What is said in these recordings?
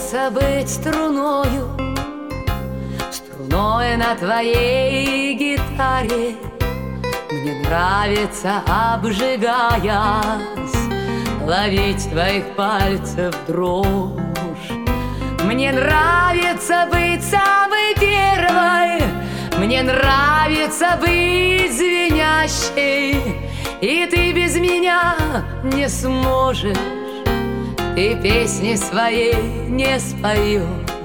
нравится быть струною, струной на твоей гитаре. Мне нравится, обжигаясь, ловить твоих пальцев дрожь. Мне нравится быть самой первой, мне нравится быть звенящей, и ты без меня не сможешь, ты песни своей не споешь.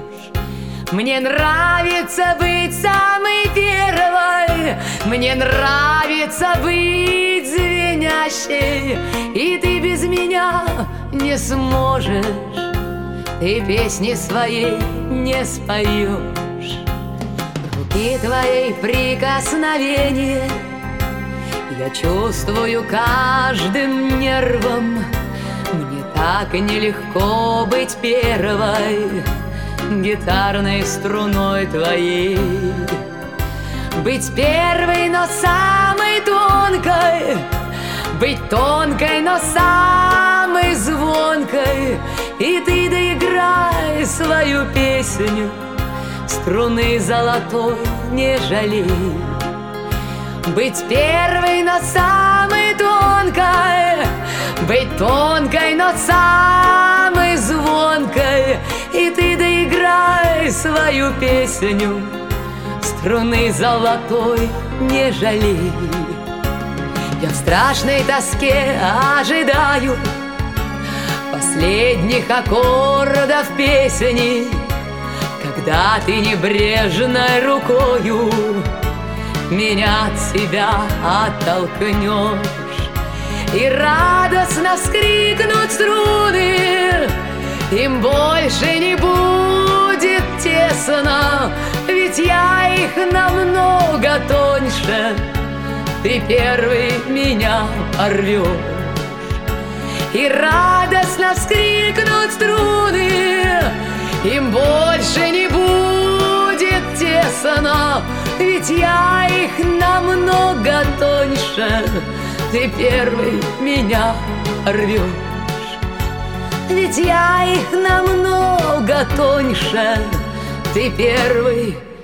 Мне нравится быть самой первой, мне нравится быть звенящей, и ты без меня не сможешь, ты песни своей не споешь. Руки твоей прикосновения я чувствую каждым нервом. Мне так нелегко быть первой гитарной струной твоей. Быть первой, но самой тонкой, быть тонкой, но самой звонкой, и ты доиграй свою песню, струны золотой не жалей. Быть первой, но самой тонкой, быть тонкой, но самой звонкой, и ты доиграй свою песню, струны золотой не жалей. Я в страшной тоске ожидаю последних аккордов песни, когда ты небрежной рукою меня от себя оттолкнешь, и радостно вскрикнут струны, им больше не будет тесно, ведь я их намного тоньше, ты первый меня порвешь. И радостно вскрикнут струны, им больше не будет тесно, ведь я их намного тоньше, ты первый меня рвешь. Ведь я их намного тоньше, ты первый